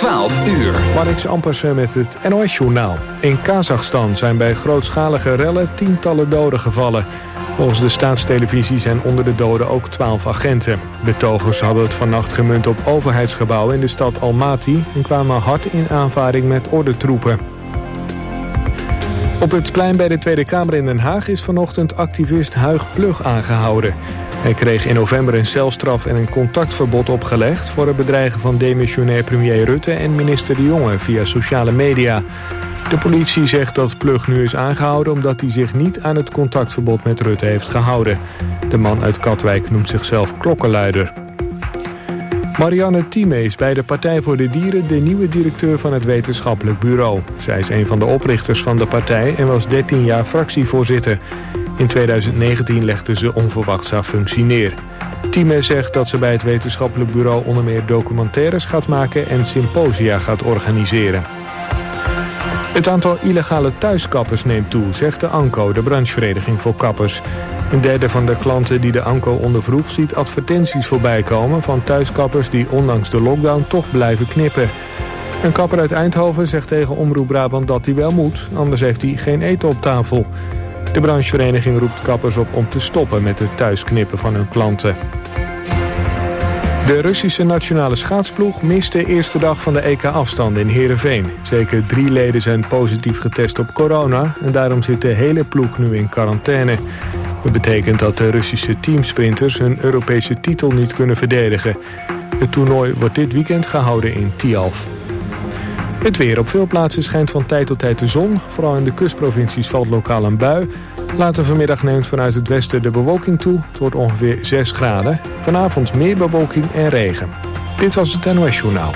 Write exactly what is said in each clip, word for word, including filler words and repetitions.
twaalf uur. Marnix Ampersen met het N O S-journaal. In Kazachstan zijn bij grootschalige rellen tientallen doden gevallen. Volgens de staatstelevisie zijn onder de doden ook twaalf agenten. Betogers hadden het vannacht gemunt op overheidsgebouwen in de stad Almaty en kwamen hard in aanvaring met ordentroepen. Op het plein bij de Tweede Kamer in Den Haag is vanochtend activist Huig Plug aangehouden. Hij kreeg in november een celstraf en een contactverbod opgelegd voor het bedreigen van demissionair premier Rutte en minister De Jonge via sociale media. De politie zegt dat Plug nu is aangehouden omdat hij zich niet aan het contactverbod met Rutte heeft gehouden. De man uit Katwijk noemt zichzelf klokkenluider. Marianne Thieme is bij de Partij voor de Dieren de nieuwe directeur van het wetenschappelijk bureau. Zij is een van de oprichters van de partij en was dertien jaar fractievoorzitter. In tweeduizend negentien legde ze onverwachts haar functie neer. Thieme zegt dat ze bij het wetenschappelijk bureau onder meer documentaires gaat maken en symposia gaat organiseren. Het aantal illegale thuiskappers neemt toe, zegt de ANCO, de branchevereniging voor kappers. Een derde van de klanten die de ANCO ondervroeg ziet advertenties voorbij komen van thuiskappers die ondanks de lockdown toch blijven knippen. Een kapper uit Eindhoven zegt tegen Omroep Brabant dat hij wel moet, anders heeft hij geen eten op tafel. De branchevereniging roept kappers op om te stoppen met het thuisknippen van hun klanten. De Russische nationale schaatsploeg mist de eerste dag van de E K-afstanden in Heerenveen. Zeker drie leden zijn positief getest op corona en daarom zit de hele ploeg nu in quarantaine. Dat betekent dat de Russische teamsprinters hun Europese titel niet kunnen verdedigen. Het toernooi wordt dit weekend gehouden in Tialf. Het weer. Op veel plaatsen schijnt van tijd tot tijd de zon. Vooral in de kustprovincies valt lokaal een bui. Later vanmiddag neemt vanuit het westen de bewolking toe. Het wordt ongeveer zes graden. Vanavond meer bewolking en regen. Dit was het N O S-journaal.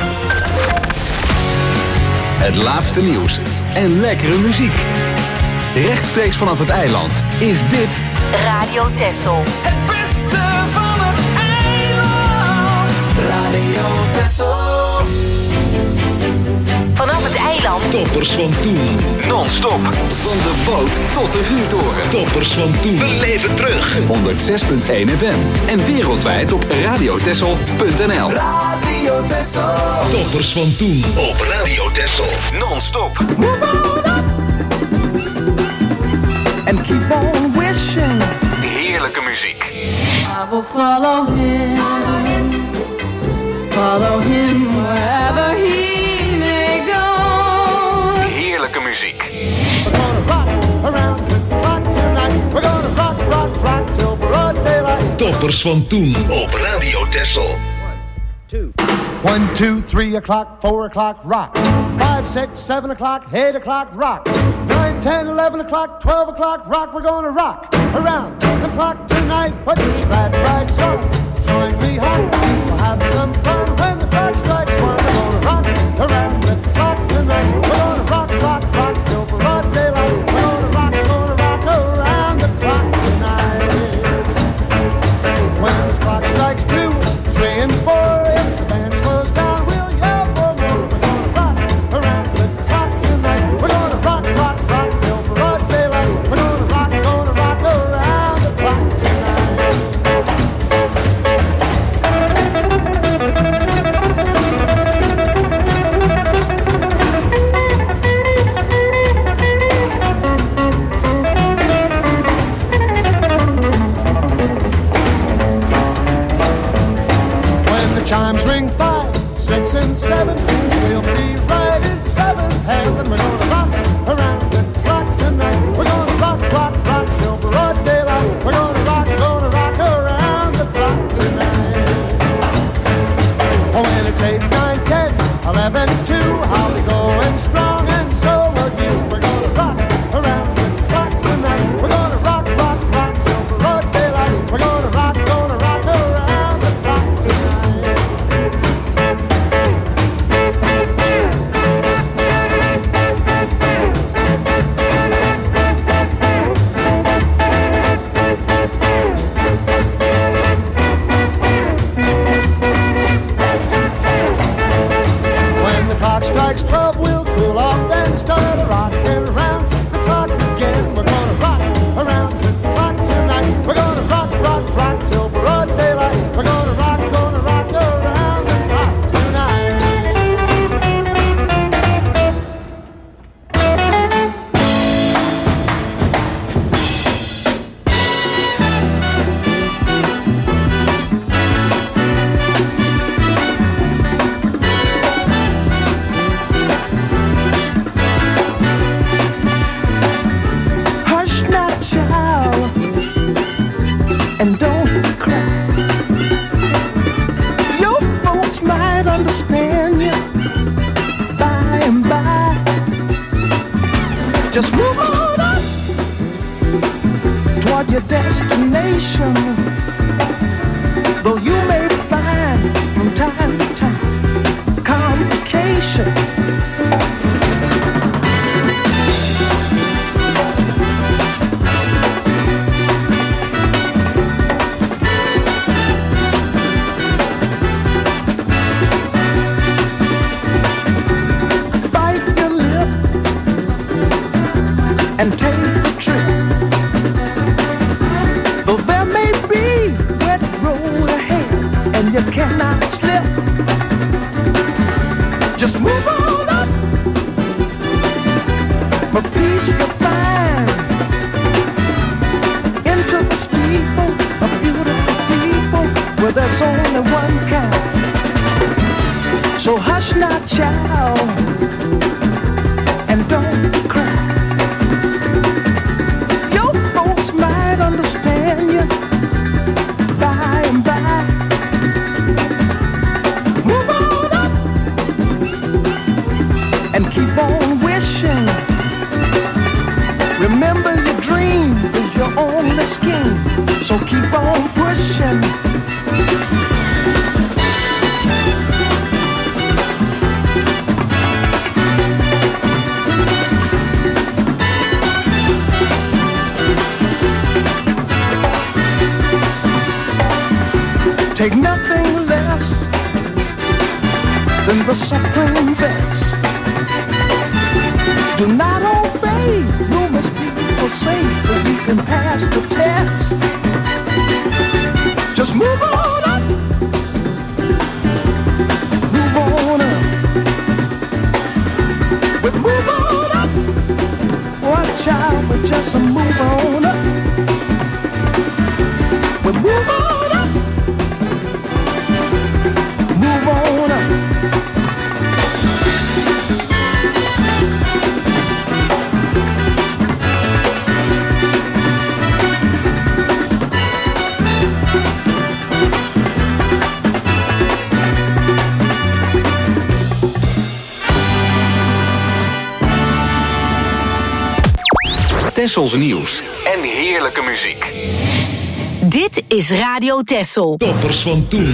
Het laatste nieuws en lekkere muziek. Rechtstreeks vanaf het eiland is dit Radio Texel. Het beste van het eiland. Radio Texel. Vanaf het eiland. Toppers van toen. non-stop van de boot tot de vuurtoren. Toppers van toen. We leven terug. honderd zes komma één F M en wereldwijd op radiotessel punt n l. Radio Texel. Toppers van toen op Radio Texel. Non-stop. And keep on wishing. Heerlijke muziek. I will follow him. Follow him wherever he may go. Heerlijke muziek. We're gonna rock around the clock tonight. We're gonna rock, rock, rock till broad daylight. Toppers van toen op Radio Texel. Two. One, two, three o'clock, four o'clock, rock. Five, six, seven o'clock, eight o'clock, rock. Nine, ten, eleven o'clock, twelve o'clock, rock. We're gonna rock around the clock tonight. Put your glad rags on, join me home. We'll have some fun when the clock strikes one. We're gonna rock around the clock tonight. We're gonna rock, rock, rock till broad daylight. We're gonna rock, gonna rock around the clock tonight. When the clock strikes two, three and four, if the band slows down, we'll yell for more. We're gonna rock around the clock tonight. We're gonna rock, rock, rock till broad daylight. We're gonna rock, gonna rock around the clock tonight. When the chimes ring five, six and seven, we'll be right in seventh heaven. We're gonna rock around the clock tonight. We're gonna rock, rock, rock till broad daylight. We're gonna rock, gonna rock around the clock tonight. Oh, when it's eight, nine, ten, eleven, two, I'll be going strong and so will you. We're gonna rock around the clock tonight. We're gonna rock, rock, rock till broad daylight. We're gonna rock, gonna rock around the clock tonight. When the clock strikes twelve, we'll cool off and start a rockin' around the clock again. We're gonna rock around the clock tonight. We're gonna rock, rock, rock till broad daylight. We're gonna rock, gonna rock around the clock tonight. Just move on up toward your destination. Though you may find from time to time complication. And take the trip. Though there may be wet road ahead and you cannot slip, just move on up. For peace you'll find into the steeple of beautiful people where there's only one kind. So hush not, child, and don't cry. Understand you by and by. Move on up and keep on wishing. Remember your dream is your only scheme, so keep on pushing. Take nothing less than the supreme best. Do not obey, you must be forsake, but you can pass the test. Just move on up, move on up, but move on up. Watch out, but just move on up, but move on. Move on up. Tessels nieuws en heerlijke muziek. Dit is Radio Tessel. Toppers van toen.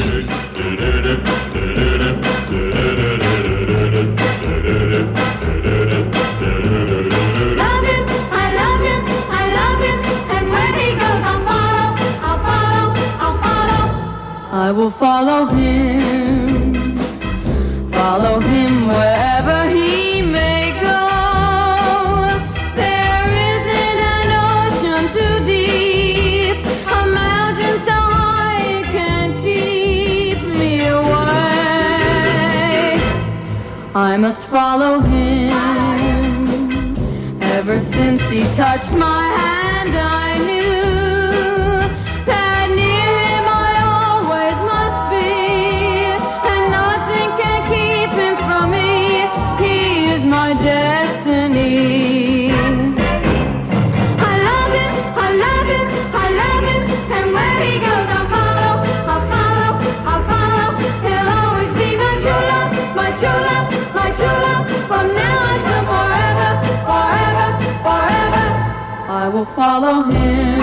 I will follow him, follow him wherever he may go. There isn't an ocean too deep, a mountain so high it can't keep me away. I must follow him. Ever since he touched my hand, I knew destiny. I love him, I love him, I love him, and where he goes I'll follow, I'll follow, I'll follow. He'll always be my true love, my true love, my true love, from now until forever, forever, forever. I will follow him,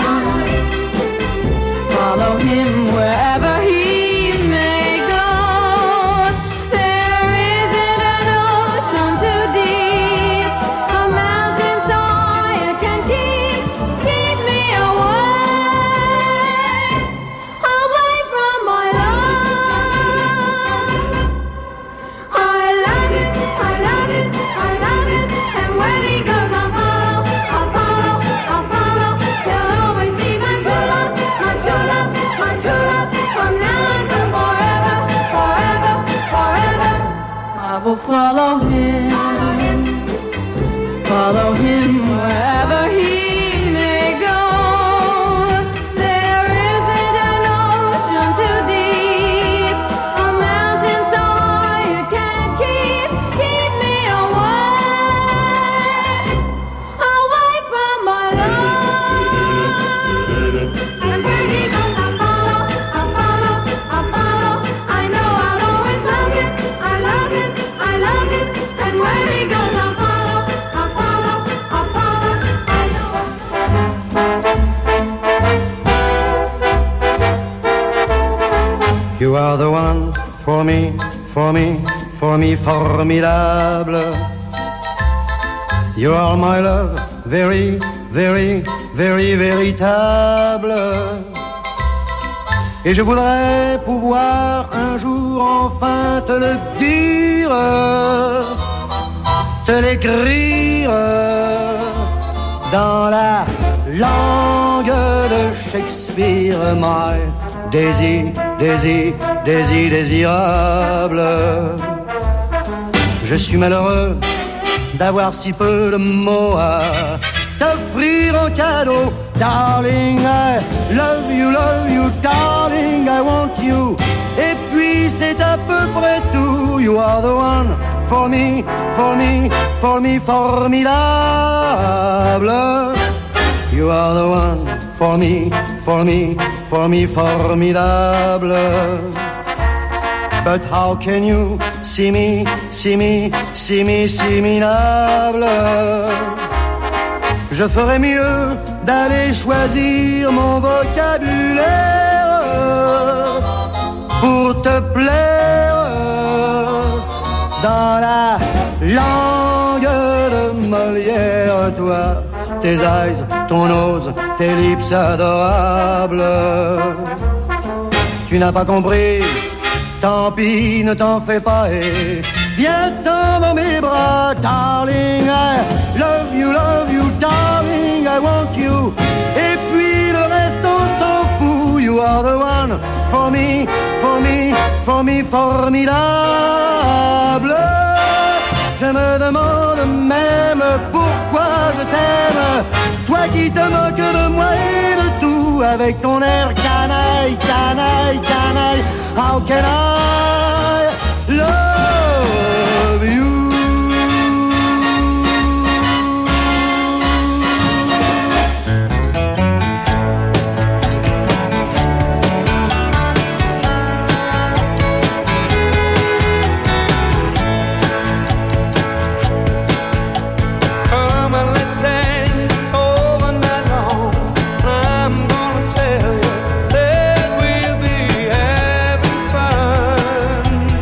follow him wherever he may go. There isn't an ocean too deep, a mountain so high it can keep, keep me away, away from my love. I love him, I love him, I love him, and when he goes I'll follow, I'll follow, I'll follow. He'll always be my true love, my true love, my true love, from now until forever, forever, forever. I will follow him, follow him wherever he may go. There isn't an ocean too deep, a mountain so high it can't keep, keep me away, away from my love. And where he goes I'll follow, I'll follow, I'll follow. I know I'll always love him, I love him, I love him. And where he goes I'll follow, I'll follow, I'll follow. are the one for me, for me, for me, formidable. You are my love, very, very, very véritable. Et je voudrais pouvoir un jour enfin te le dire, te l'écrire dans la langue de Shakespeare. My Daisy, Daisy, Daisy, désirable. Je suis malheureux d'avoir si peu de mots à t'offrir en cadeau. Darling, I love you, love you, darling, I want you. Et puis c'est à peu près tout. You are the one for me, for me, for me, formidable. You are the one for me, for me, for me, formidable. But how can you see me, see me, see me, similable? Je ferais mieux d'aller choisir mon vocabulaire pour te plaire dans la langue de Molière. Toi, tes eyes, ton nose, tes lips adorables. Tu n'as pas compris, tant pis, ne t'en fais pas et viens-t'en dans mes bras. Darling, I love you, love you, darling, I want you. Et puis le reste on s'en fout. You are the one for me, for me, for me, formidable. Je me demande même pourquoi je t'aime, toi qui te moques de moi et de tout, avec ton air canaille, canaille, canaille. How can I love you? Fun.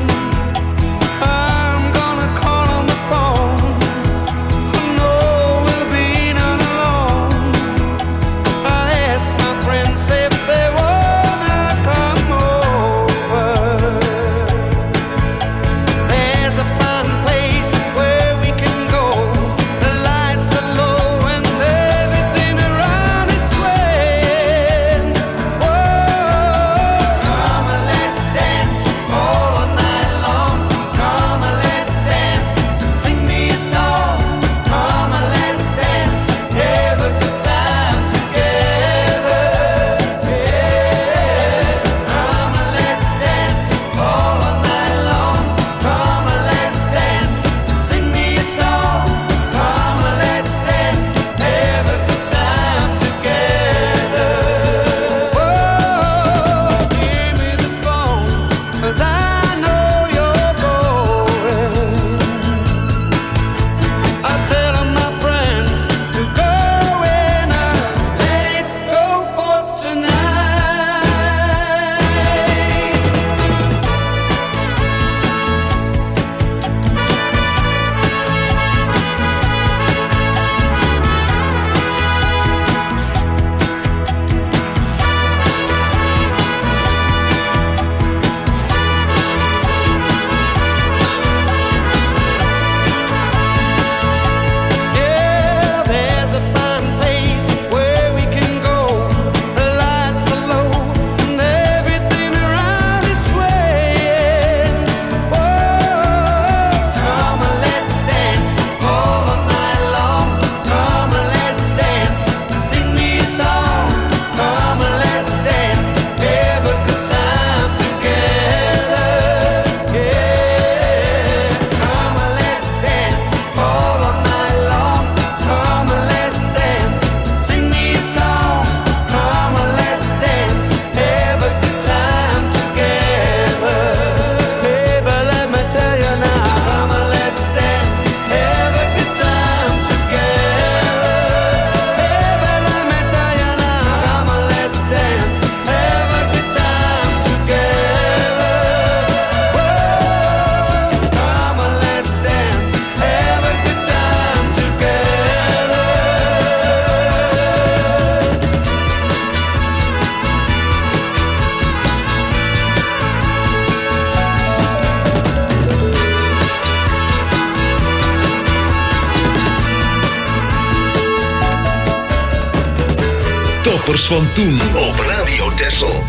Toppers van toen op Radio Texel.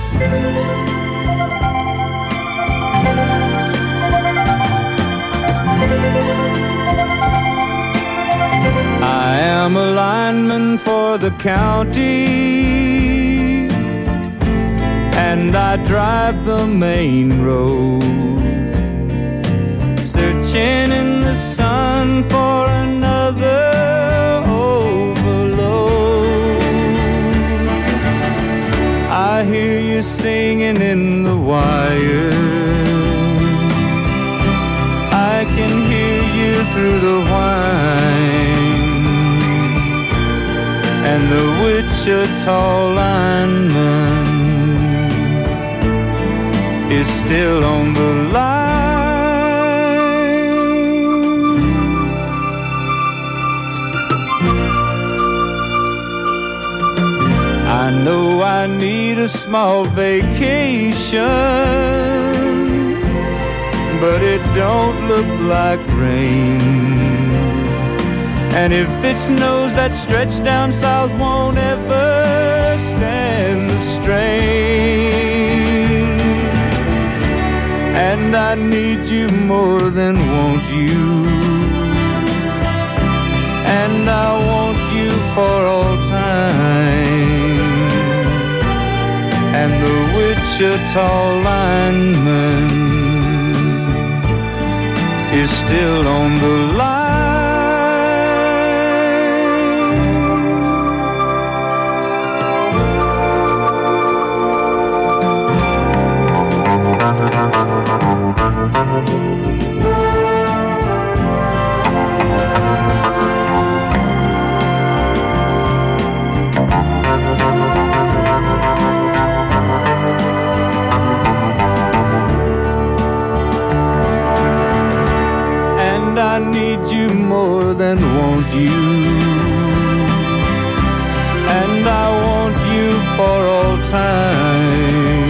I am a lineman for the county, and I drive the main road, searching in the sun for another overload. I hear you singing in the wire, I can hear you through the whine, and the Wichita lineman is still on the line. I know I need a small vacation, but it don't look like rain. And if it snows, that stretch down south won't ever stand the strain. And I need you more than want you, and I want you for all time. And the Wichita lineman is still on the line. And I need you more than want you, and I want you for all time.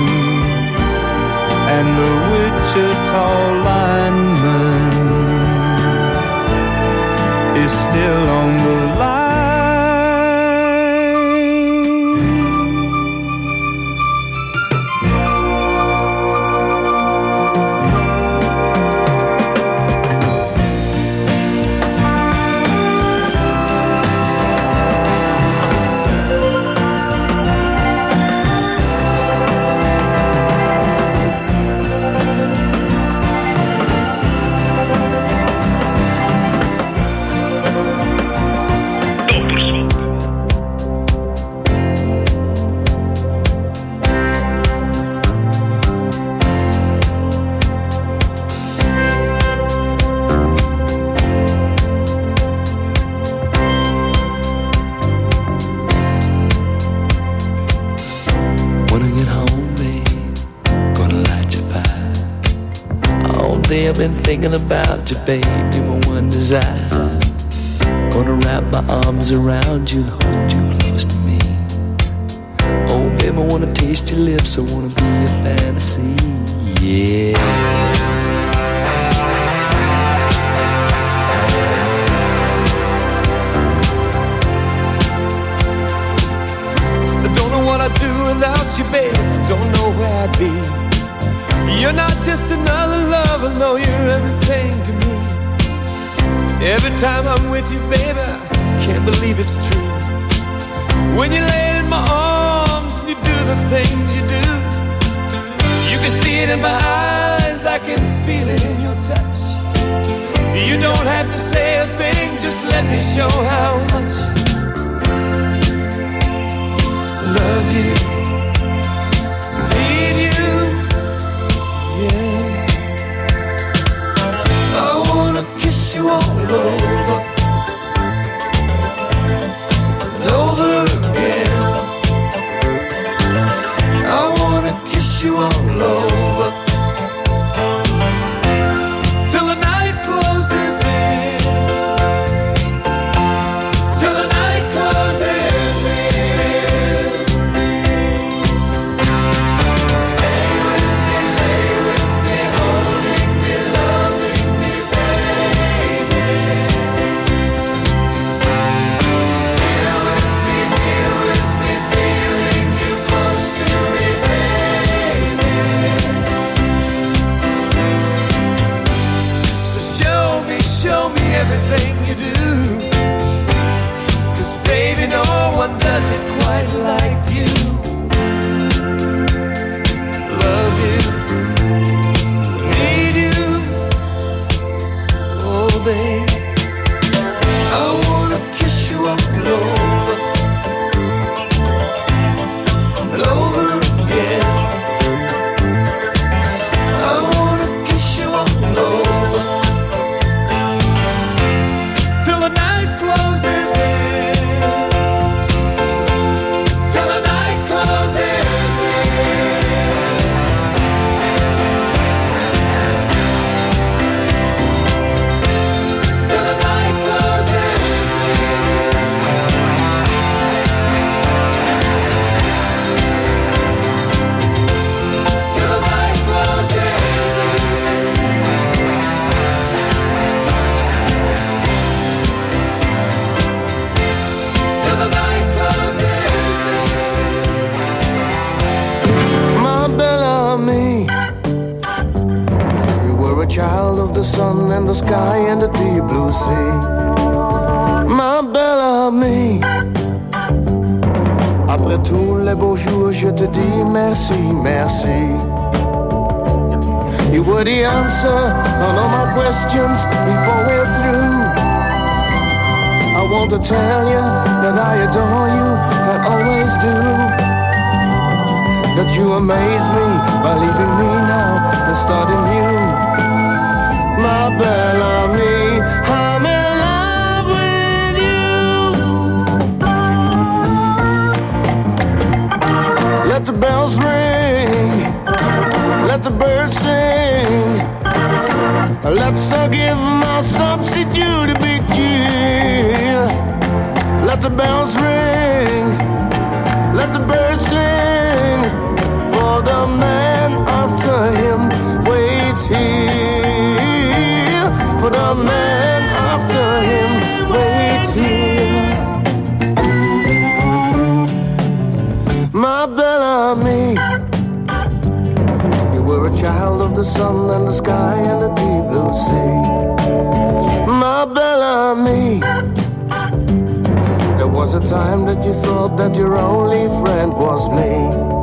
And the Wichita lineman is still on the line. I've been thinking about you, baby, my one desire. Gonna wrap my arms around you and hold you close to me. Oh, baby, I wanna taste your lips, I wanna be a fantasy, yeah. I don't know what I'd do without you, babe. I don't know where I'd be. You're not just another lover, no, you're everything to me. Every time I'm with you, baby, I can't believe it's true. When you lay in my arms and you do the things you do, you can see it in my eyes, I can feel it in your touch. You don't have to say a thing, just let me show how much I love you, need you. Yeah. I wanna kiss you all over and over again. I wanna kiss you all over till the night closes in. Till the night closes in. Stay with me, lay with me, holding me, loving me, baby. show me everything you do. 'Cause baby, no one does it quite like you. Love you, need you, oh baby. I wanna kiss you up and over, and over again. I wanna kiss you up and over, till the night closes in, till the night closes in. Till the night closes in. Till the night closes in. Till the night closes in. My Bellamy, you were a child of the sun and the sky and the deep blue sea. My Bellamy, après tous les beaux jours, je te dis merci, merci. You were the answer on all my questions before we're through. I want to tell you that I adore you and always do. That you amaze me by leaving me now and starting new. My Bellamy, I'm in love with you. Let the bells ring, let the birds sing. Let's uh, give my substitute a big cheer. Let the bells ring, let the birds sing. For the man after him waits here. For the man after him waits here. My Bellamy, you were a child of the sun and the sky and the deep blue sea. My Bellamy, there was a time that you thought that your only friend was me.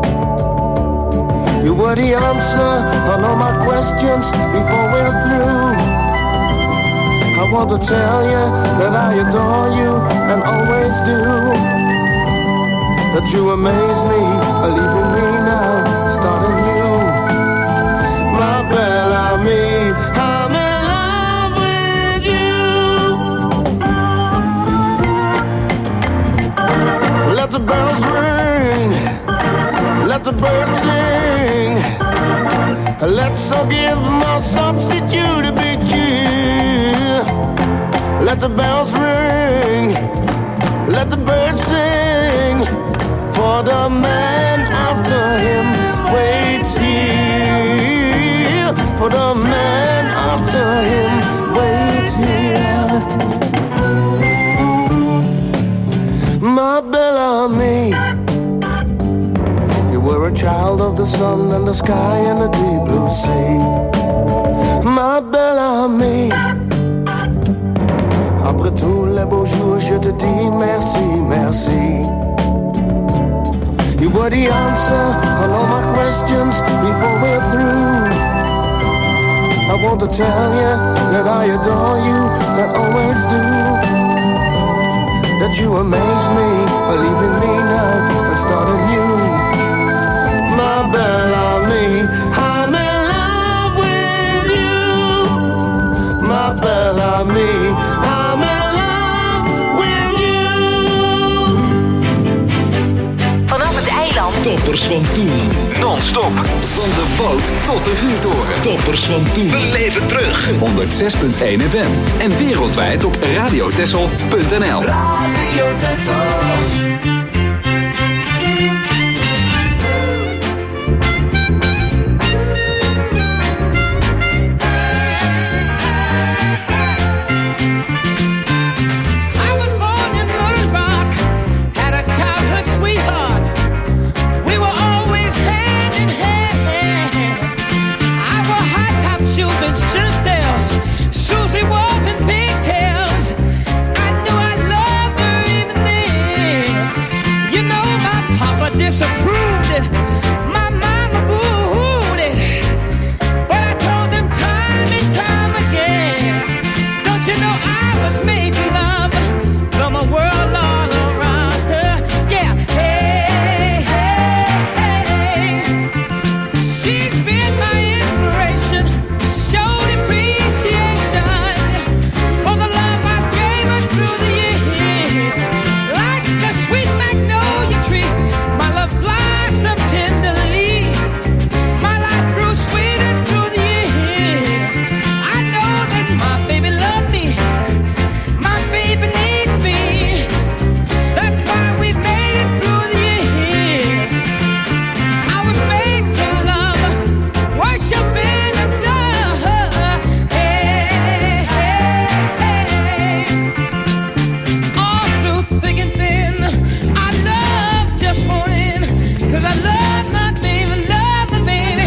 You were the answer on all my questions before we're through. I want to tell you that I adore you and always do. That you amaze me by leaving me now, starting new. My Bellamy, I'm in love with you. Let the bells ring, let the birds sing. Let's all give my substitute a big cheer. Let the bells ring, let the birds sing. For the man after him waits here. For the man after him waits here. My Bellamy, you were a child of the sun and the sky and the deep blue sea. My Bellamy, après tous les beaux jours, je te dis merci, merci. You were the answer on all my questions before we're through. I want to tell you that I adore you and always do. That you amaze me by leaving me now and starting new. My Bellamy, I'm in love with you. My Bellamy, I'm in love with you. Vanaf het eiland. Toppers van toen. Non-stop. Van de boot tot de vuurtoren. Toppers van toen. Beleef het terug. honderdzes komma één F M. En wereldwijd op radiotessel punt n l. Radio Tessel. Susie was in disapproved it. My mama booed it. But I told them time and time again, don't you know I was made for love from a world all around her? Yeah, hey, hey, hey. She's been my inspiration, showed appreciation for the love I gave her through the years. Like a sweet magnolia tree, my love blossomed tenderly. My life grew sweeter through the years. I know that my baby loved me, my baby needs me. That's why we made it through the years. I was made to love, worship and adore. Hey, hey, hey. All through thick and thin, I love just won't end. 'Cause I love my baby, love my baby.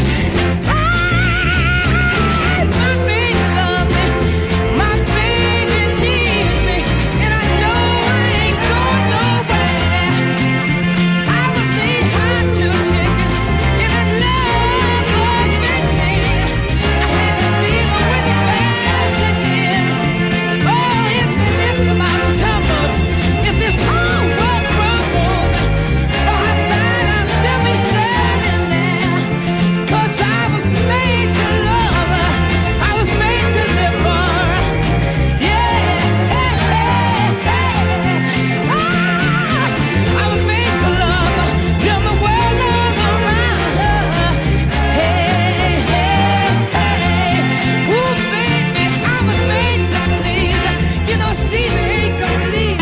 Ah, my baby love me, my baby needs me, and I know I ain't going nowhere. I was knee high to a chicken, and I love was with me. I had to deal with it passing in. Oh, if and if the mountain tumbles, if this whole world crumbles, by my side I'll still be standing there. 'Cause I was made to love her, I was made to live for her. Yeah, hey, hey, hey. Ah, I was made to love her, feel the world all around her. Hey, hey, hey. Ooh, baby, I was made to please. You know Stevie ain't gonna leave.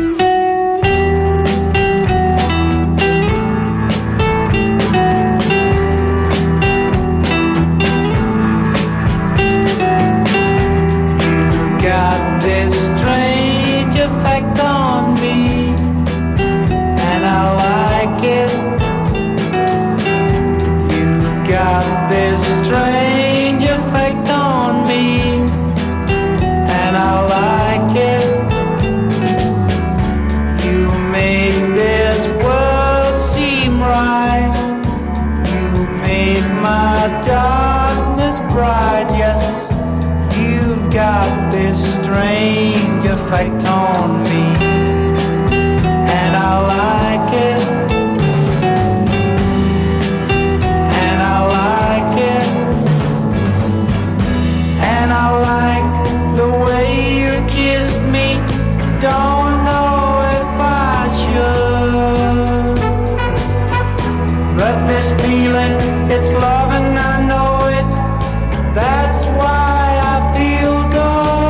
Got this strange effect on me, and I like it. You've got this strange effect on me, and I like it. You make this world seem right. You made my darkness bright, yes. You've got this strange effect on me, and I like it, and I like it, and I like the way you kiss me. Don't know if I should, but this feeling, it's love and I know it. That's why I feel good.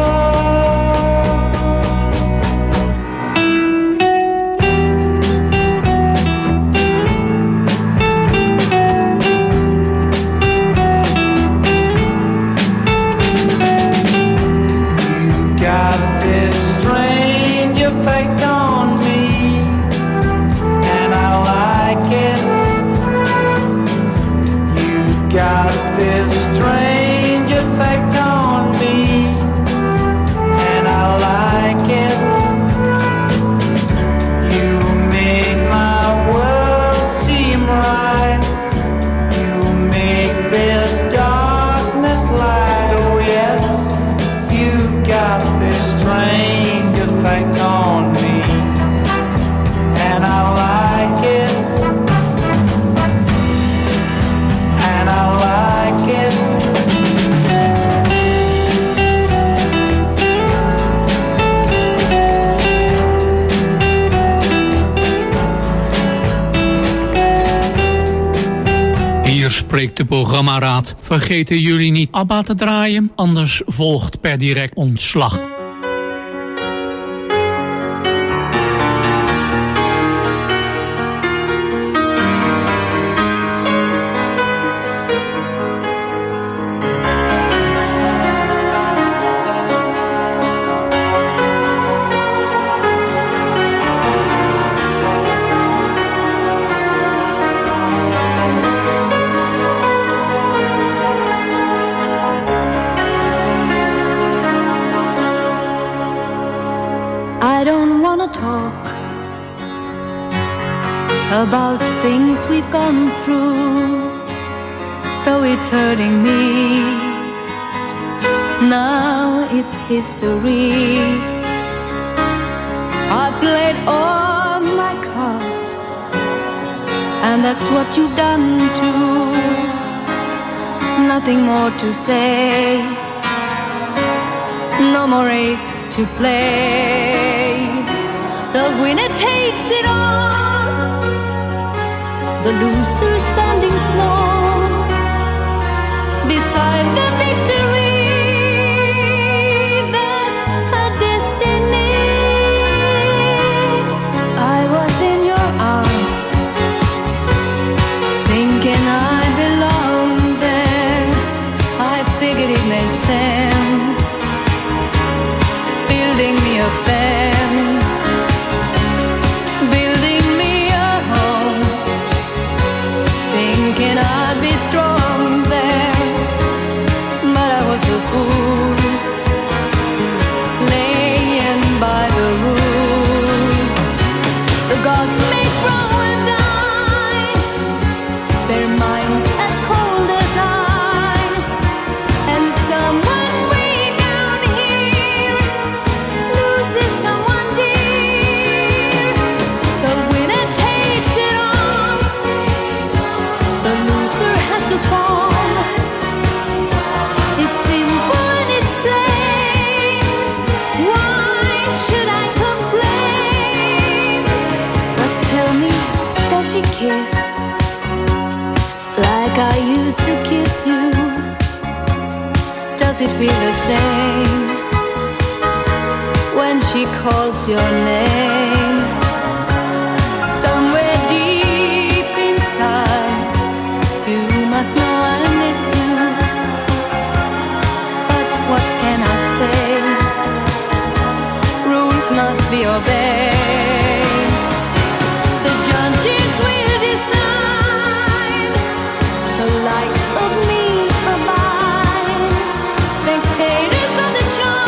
You got this strange effect on me, and I like it. You got this strange effect on me, and I like it. You make my world seem right. You make this darkness light. Oh yes, you've got this strange effect on me, and I like it, and I like it. Hier spreekt de programmaraad. Vergeten jullie niet ABBA te draaien, anders volgt per direct ontslag. I don't wanna talk about things we've gone through, though it's hurting me. Now it's history. I played all my cards, and that's what you've done too. Nothing more to say, no more race to play. The winner takes it all, the loser standing small beside the victory. That's her destiny. I was in your arms, thinking I belonged there. I figured it made sense, building me a fence, building me a home, thinking I'd be strong there. But I was a fool, laying by the rules. The gods make roll and dice, their minds as cold as ice, and someone way down here loses someone dear. The winner takes it all, the loser has to fall. It's simple and it's plain. Why should I complain? But tell me, does she kiss like I used to kiss you? Does it feel the same when she calls your name? Somewhere deep inside, you must know I miss you. But what can I say? Rules must be obeyed. The judges will decide, the likes of me abide. Spectators of the show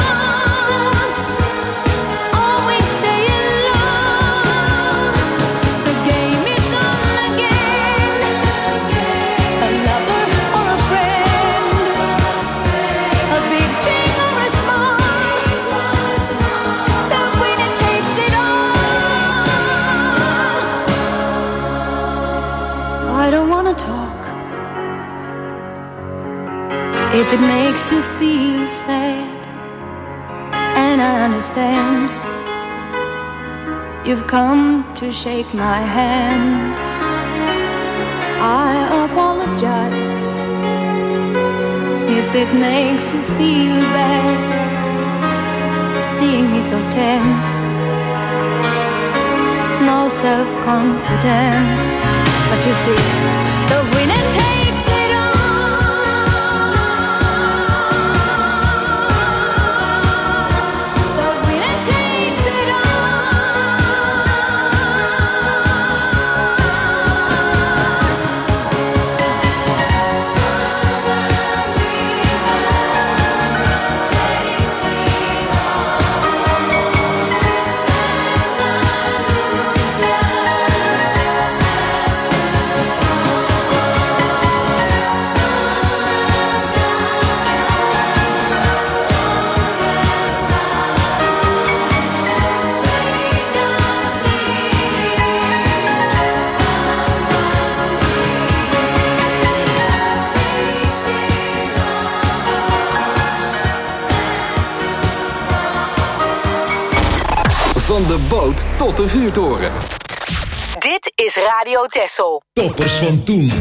always stay alone. The game is on again, a lover or a friend, a big thing or a small, the winner takes it all. I don't wanna talk if it makes you feel sad, and I understand. You've come to shake my hand. I apologize if it makes you feel bad, seeing me so tense, no self-confidence. But you see, the winner takes it all. The winner takes it Van de boot tot de vuurtoren. Dit is Radio Texel. Toppers van toen.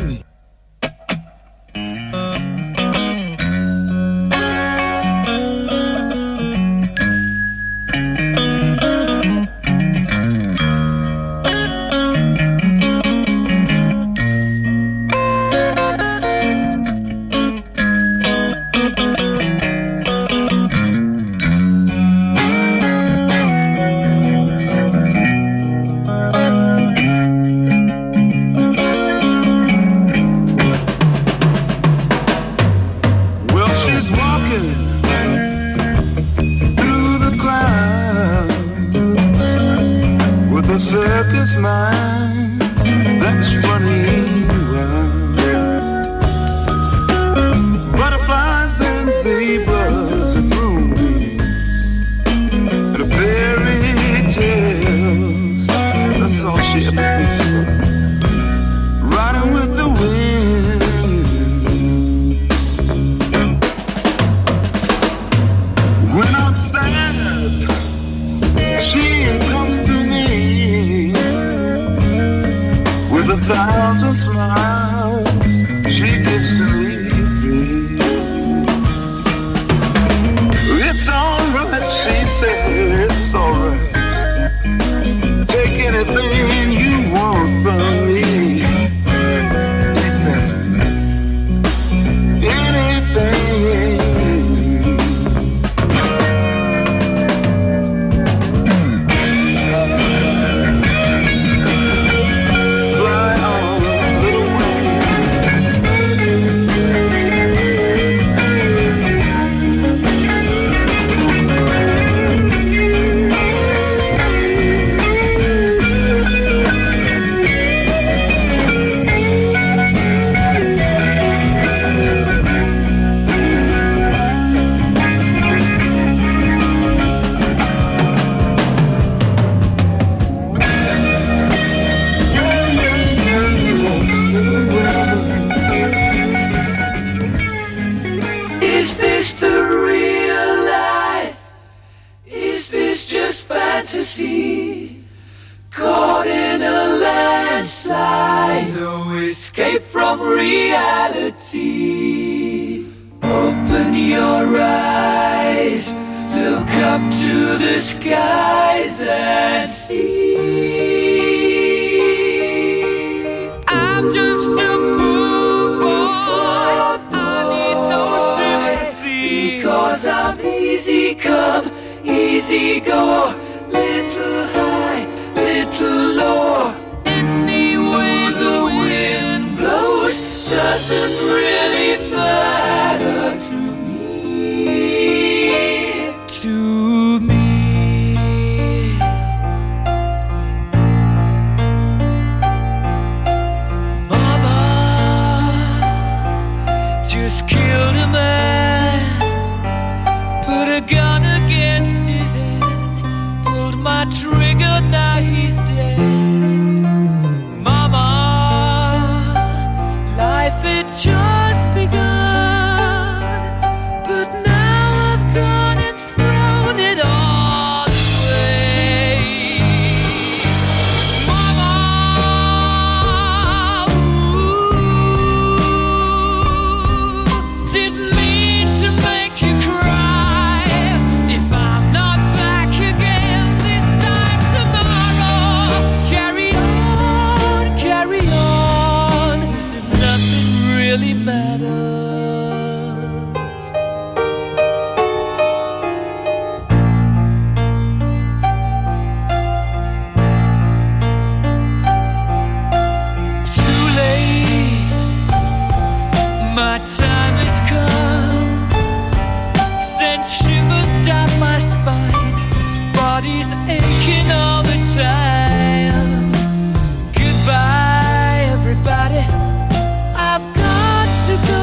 circus mind. just fantasy. Caught in a landslide, no escape from reality. Open your eyes, look up to the skies and see. I'm just a poor boy, I need no sympathy, because I'm easy come, easy go, little high, little low. Any way the wind blows doesn't really matter to me, to me. Mama just killed a man, put a gun against his head, pulled my trigger, now he's dead. Mama, life had just begun, but now I've gone and thrown it all away. Mama, ooh, didn't mean to make you cry. If I'm not back again this time tomorrow, carry on, carry on, as if nothing really matters. Too late, my time has come, sent shivers down my spine, body's aching all the time. Goodbye, everybody, I've got to go,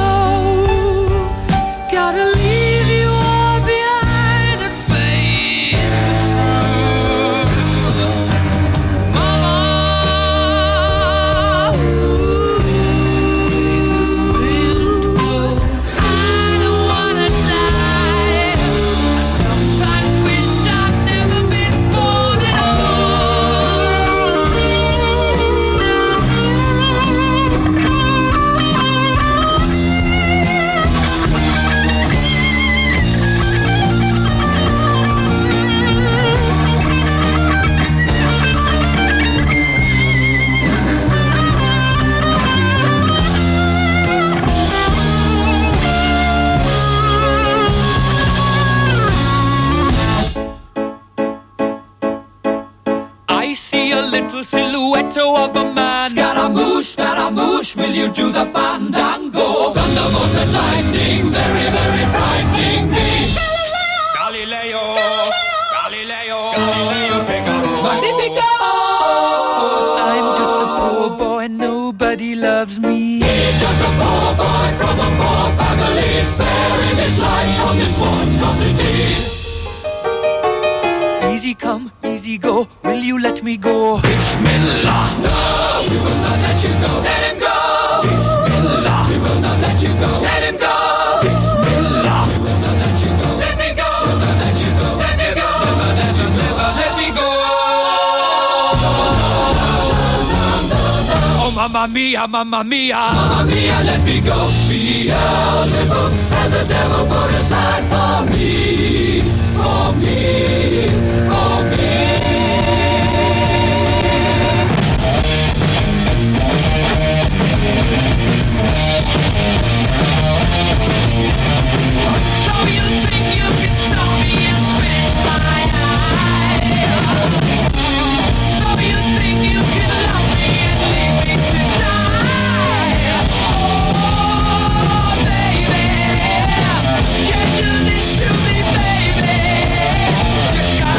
gotta leave you all behind and face the truth. Mama, ooh, the wind blows. I don't wanna die. I sometimes wish I'd never been born at I see a little silhouette of a man. Scaramouche, Scaramouche, will you do the fandango? Thunderbolts and lightning, very, very frightening me. Galileo, Galileo, Galileo, Figaro, Magnifico. I'm just a poor boy, nobody loves me. He's just a poor boy from a poor family, sparing his life from this monstrosity. Easy come, easy go, will you let me go? Bismillah, no, we will not let you go. Let him go. Bismillah, we will not let you go. Let him go. Bismillah, we will not let you go. Let me go. We will not let you go. Let me go. Never let you never let me go. Oh, mamma mia, mamma mia, mamma mia, let me go. Beelzebub has a devil put aside for me, for me, for me. So you think you can stop me and spit my eye? So you think you can love me and leave me to die? Oh, baby, can't do this to me, baby. Just got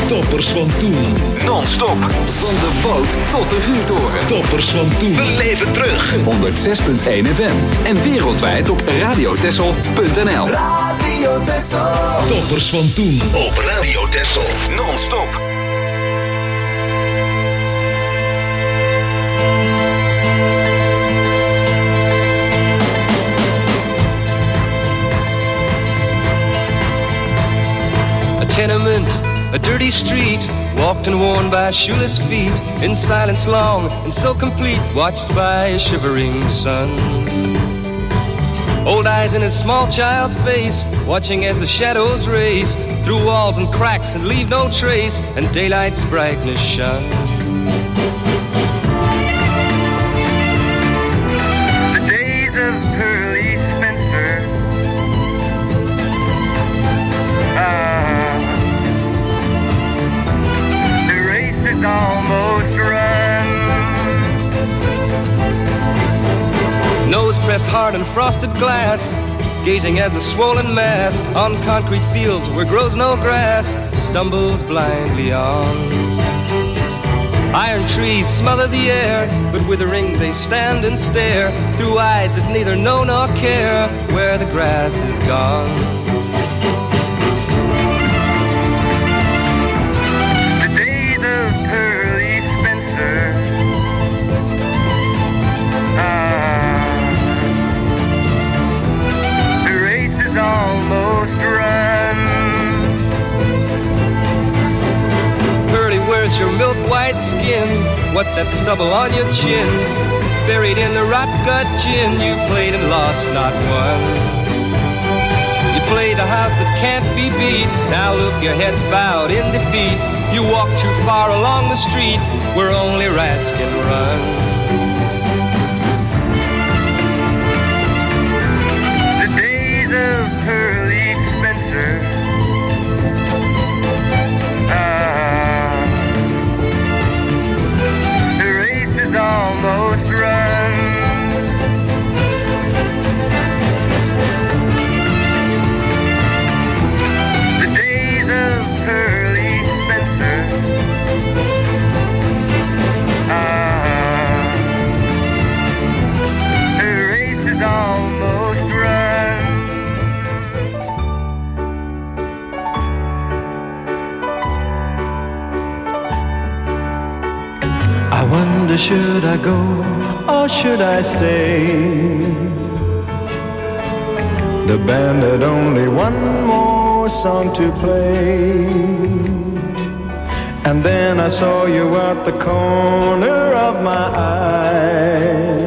Toppers van toen. Non-stop. Van de boot tot de vuurtoren. Toppers van toen. Beleef het terug. honderdzes komma één F M. En wereldwijd op radiotessel punt n l. Radio Tessel. Toppers van toen op Radio Tessel. Non-stop. Tenement, a dirty street, walked and worn by shoeless feet, in silence long and so complete, watched by a shivering sun. Old eyes in a small child's face, watching as the shadows race through walls and cracks and leave no trace, and daylight's brightness shone. The days of Pearly Spencer, ah, is almost run. Nose pressed hard on frosted glass, gazing as the swollen mass on concrete fields where grows no grass stumbles blindly on. Iron trees smother the air, but withering they stand and stare through eyes that neither know nor care where the grass is gone. Almost run. Pearly, where's your milk white skin? What's that stubble on your chin? Buried in the rot gut gin, you played and lost not one. You played the house that can't be beat. Now look, your head's bowed in defeat. You walk too far along the street where only rats can run. Of Pearly Spencer, ah, the race is almost run. The days of Pearly Spencer, ah, the race is almost run. I wonder, should I go or should I stay? The band had only one more song to play, and then I saw you at the corner of my eye,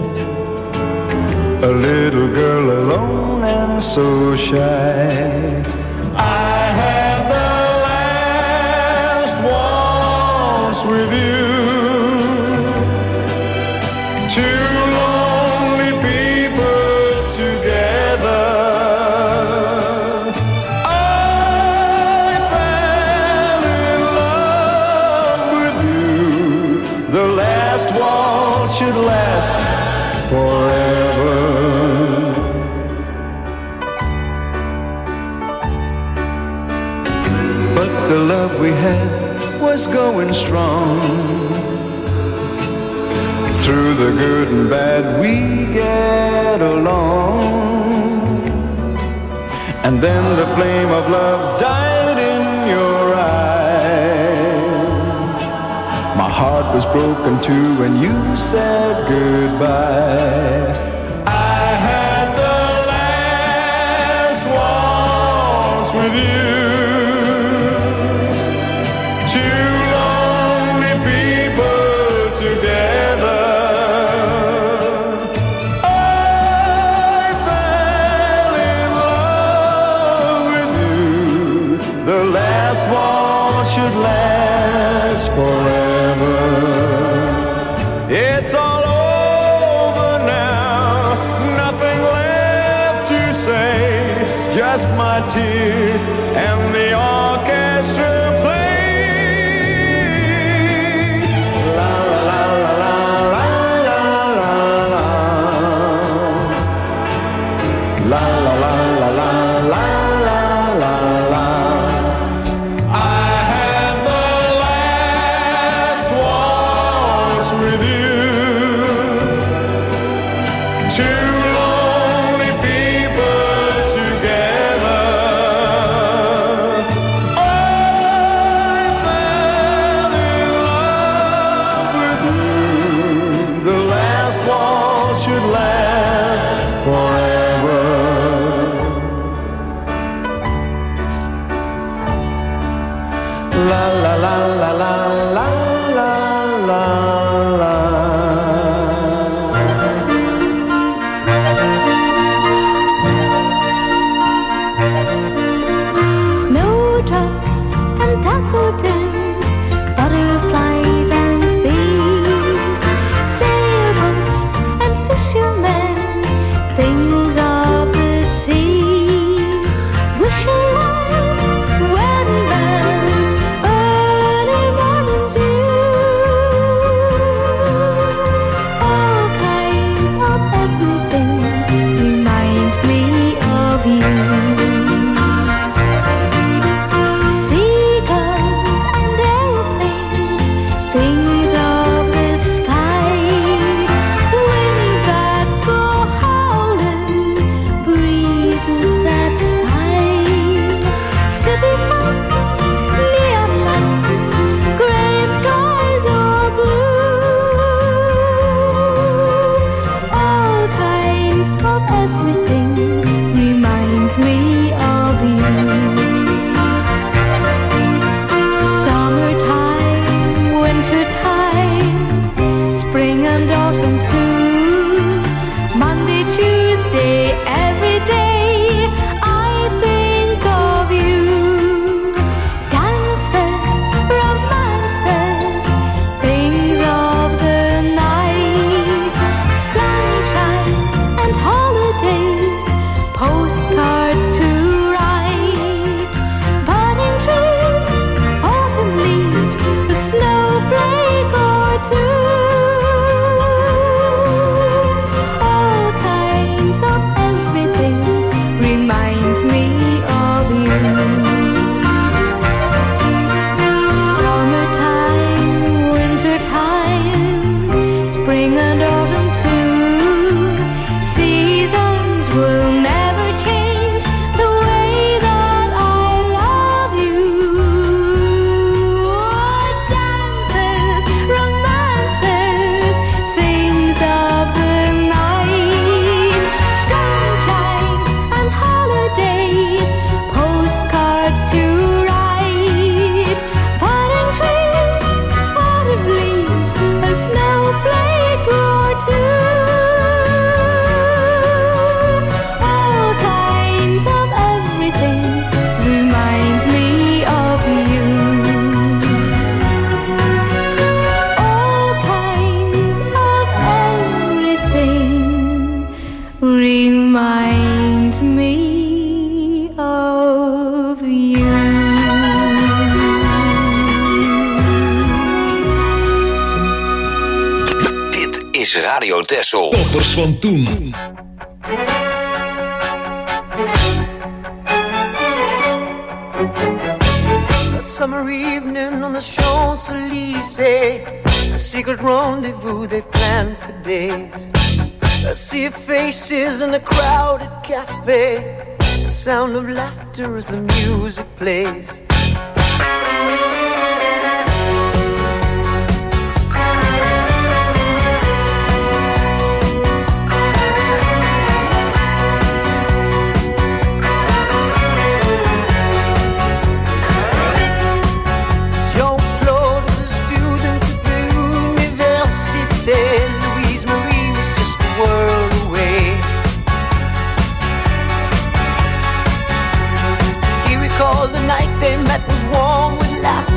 a little girl alone and so shy. I had the last waltz with you. Two lonely people together. I fell in love with you. The last waltz should last forever. But the love we had was going strong. Through the good and bad we get along. And then the flame of love died in your eye. My heart was broken too when you said goodbye. I had the last waltz with you. Should last forever. It's all over now, nothing left to say, just my tears and the orchestra play. La la la la la la la la la la la la la la la la. I had La la la la la la la la la. Snowdrops and daffodils, butterflies and bees, sailboats and fishermen, things of the sea, wishing wells, wedding bells, early morning dew, all kinds of everything remind me of you. Seagulls and airplanes, things of the sky, winds that go howling, breezes that sigh, city sights, neon lights, gray skies or blue, all kinds of everything remind me of you. Summertime, wintertime, spring and autumn too. Monday, Tuesday, every day I think of you. Dances, romances, things of the night, sunshine and holidays, postcards to write, budding trees, autumn leaves, a snowflake or two, all kinds of everything remind me of you. Summertime, wintertime, spring and autumn too, seasons will never change the way that I love you. Dances, romances, things of the night, sunshine and holidays, postcards to write, budding trees, autumn leaves, a snowflake or two, all kinds of everything remind me of you. All kinds of everything remind me of you. Dit is Radio Texel. Toppers van toen. A summer evening on the Champs-Élysées, a secret rendezvous they planned for days. A sea of faces in a crowded cafe, the sound of laughter as the music plays. Jean-Claude was a student at the Université. Louise Marie was just a world away. He recalled the night they met was warm with laughter.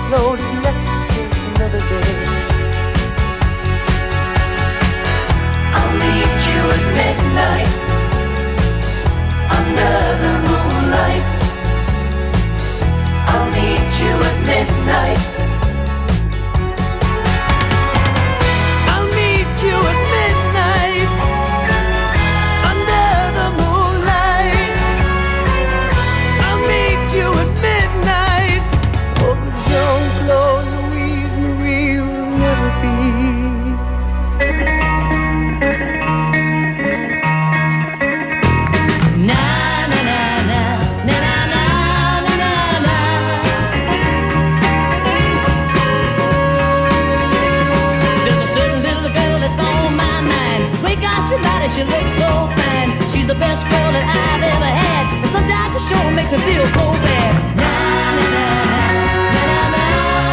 load is left to face another day. I'll meet you at midnight under the moonlight. I'll meet you at midnight. I'll meet you at midnight under the moonlight. I'll meet you at midnight. Oh, but Jean-Claude, Louise Marie will never be. She looks so fine. She's the best girl that I've ever had. And sometimes the show makes me feel so bad. Na na na na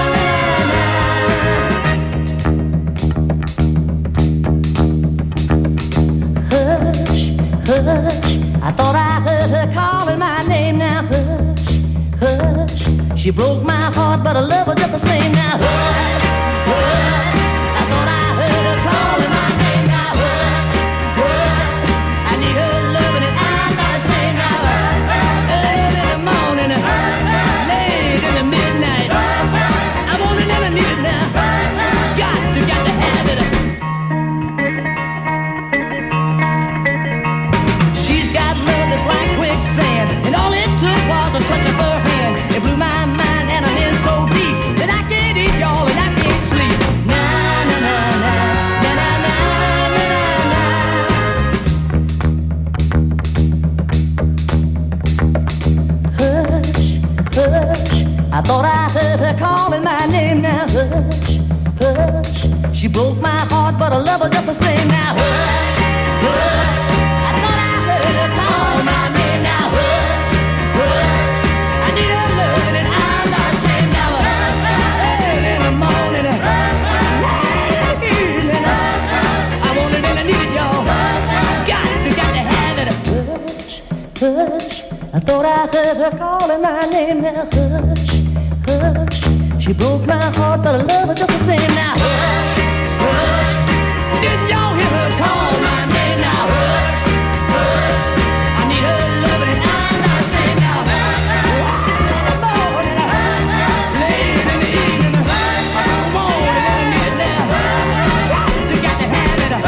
na na na. Hush, hush. I thought I heard her calling my name. Now hush, hush. She broke my heart, but I love her just the same. Now hush, hush. I thought I heard her calling my name. Now hush. Touch of her hand, it blew my mind, and I'm in so deep that I can't eat, y'all, and I can't sleep. Na na na na na na na na na. Hush, hush. I thought I heard her calling my name. Now hush, hush. She broke my heart, but I love her just the same. Now hush, hush. I thought I heard her call my name. Now hush, hush. Hush, I thought I heard her calling my name. Now hush, hush. She broke my heart, but I love her just the same. Now hush, hush. Didn't y'all hear her call my name? Now hush, hush. I need her loving and I'm not saying now. In the morning, late in the evening, I don't want it, I need it now. Got to, got to have it.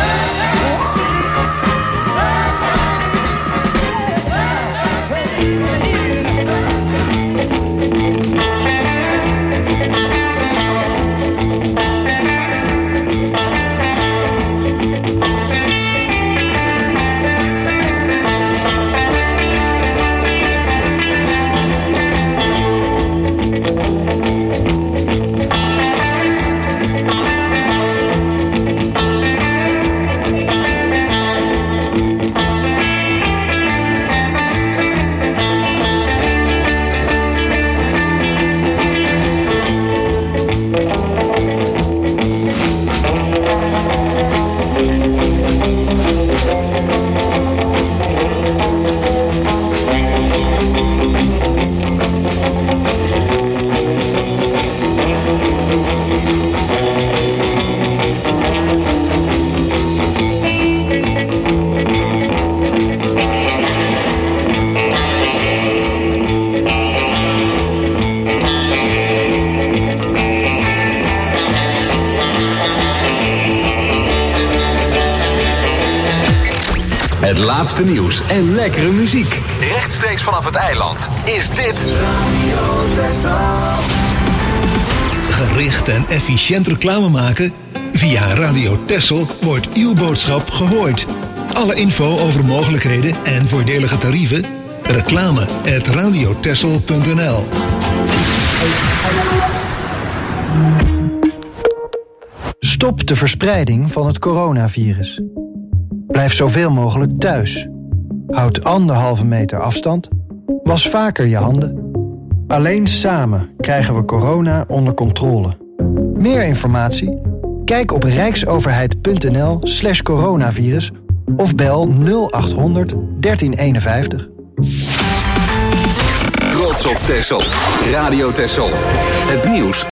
Het laatste nieuws en lekkere muziek. Rechtstreeks vanaf het eiland is dit Radio Texel. Gericht en efficiënt reclame maken? Via Radio Texel wordt uw boodschap gehoord. Alle info over mogelijkheden en voordelige tarieven? Reclame at radiotexel punt n l. Stop de verspreiding van het coronavirus. Blijf zoveel mogelijk thuis. Houd anderhalve meter afstand. Was vaker je handen. Alleen samen krijgen we corona onder controle. Meer informatie? Kijk op rijksoverheid.nl slash coronavirus of bel nul acht honderd dertien eenenvijftig. Trots op Texel. Radio Texel. Het nieuws